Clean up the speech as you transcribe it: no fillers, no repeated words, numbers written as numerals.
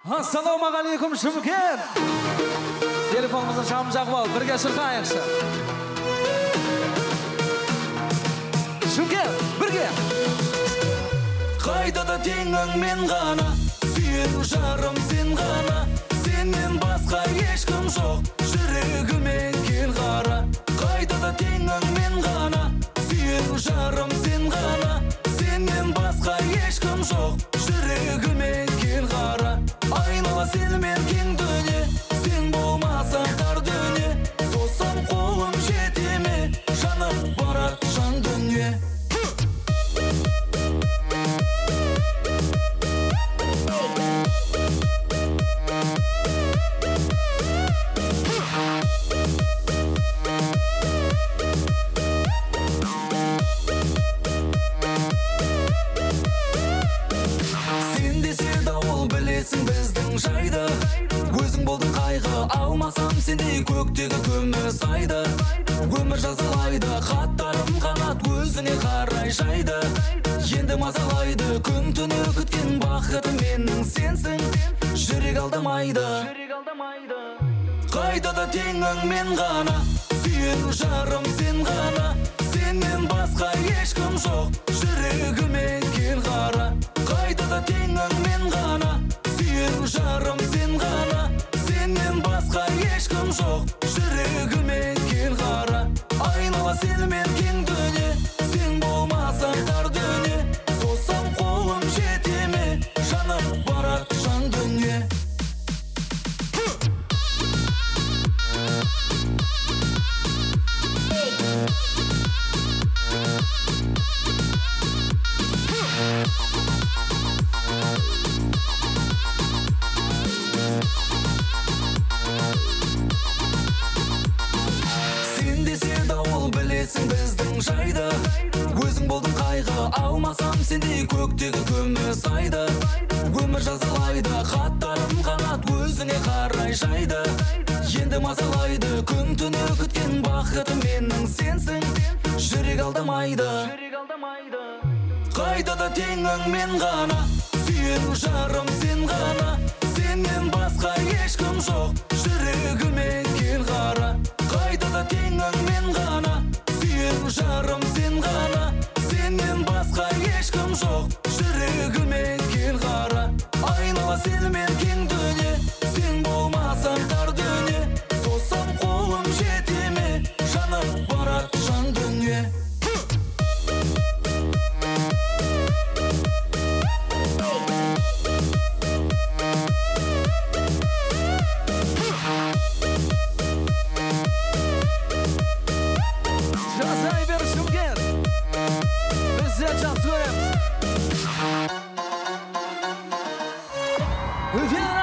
Assalomualaikum Shumken. Telefonimizni sham jaqib ol, birga shirqayaqchi. Shumken, birga. Qaydada tenging men gana, sen jarım sen gana, senden başqa hech kim yo'q, yuragime kel qara. Qaydada tenging men gana, sen jarım sen gana, senden başqa hech kim yo'q, yuragime kel qara. Aynala sen men keng dünya, sen bo'lmasan tar dünya, so'zsam qo'lim jetime, janım barat jan dünya. Bizдің жайды өзің болдың қайғы, алмасам сендей көктегі күміс айды. Өмір жазалайды, хаттарым қанат өзіне қарай жайды. Енді мазалайды, күн түні күткен бақытым менің сенсің, жүрек алдамайды. Қайдада теңің мен ғана, сүйен жарым сен ғана, сенен басқа ешкім жоқ, жүрегіме кел қара. Қайдада теңің мен ғана, сүйен жарым сен ғана, сенен басқа ешкім жоқ, жүрегіме кел қара. Айнала сен мен кең дүние, сен болмасаң тар дүние, соқсам қолым жетеме, жаным барат жан дүние. Біздің жайды өзің болдың қайғы, алмасам сендей көктегі күміс айды. Өмір жазалайды, хаттарым қанат өзіңе қарай жайды. Енді мазалайды, күн түні күткен бақытым менің сенсің, жүрек алдамайды. Қайдада теңің мен ғана, сүйен жарым сен ғана, сенен басқа ешкім жоқ, жүрегіме кел қара. Қайдада теңің мен ғана, сүйен жарым сен ғана, сенен басқа ешкім жоқ, жүрегіме кел қара. Айнала сен мен кең дүние, сен болмасаң тар дүние, соқсам қолым жетеме, жаным барат жан дүние. Biz